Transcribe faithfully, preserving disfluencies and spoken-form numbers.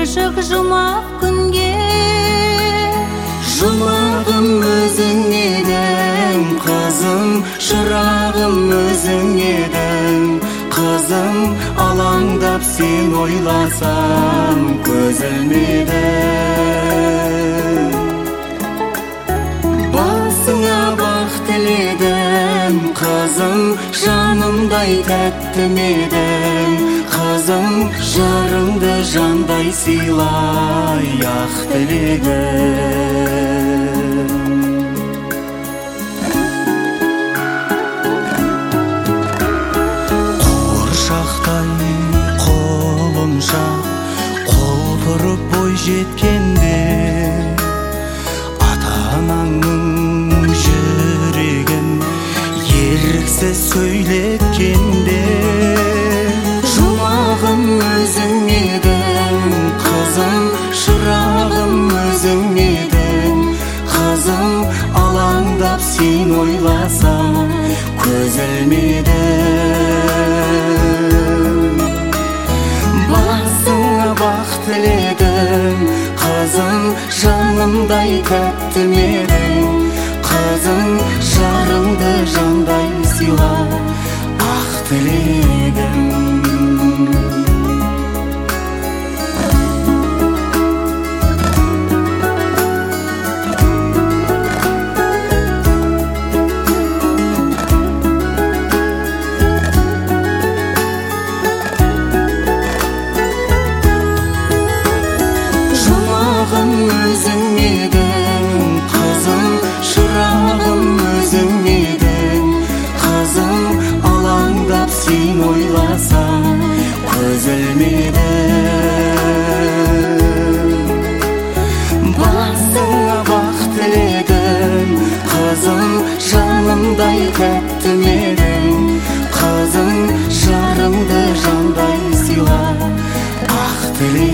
ышык жумак күнге. Жұмағым өзің едің, қызым, шырағым өзің едің. Қызым, алаңдап сен ойласам, көз ілмеді. Басыңа бақ тіледім, қызым, жанымдай тәттім едің. Қызым, жарыңды жандай сыйлай, ақ тілегім. Қуыршақтай қолымша қолпырып бой жеткенде, ата-анаңның жүрегін еріксіз сөйлеткенде. Жұмағым өзің едің, қызым, шырағым өзің едің. Қызым, алаңдап сен ойласам, көз ілмедім. Басыңа бақ тіледім, қызым, жанымдай тәттім едің. Қызым, жарыңды жандай сыйла, ақ тілегім. Жұмағым өзің едің, қызым, шырағым өзің едің. Қызым, алаңдап сен ойласам, көз ілмедім. Басыңа бақ тіледім, қызым, жанымдай тәттім едің. Қызым, жарыңды жандай сыйла, ақ тілегім.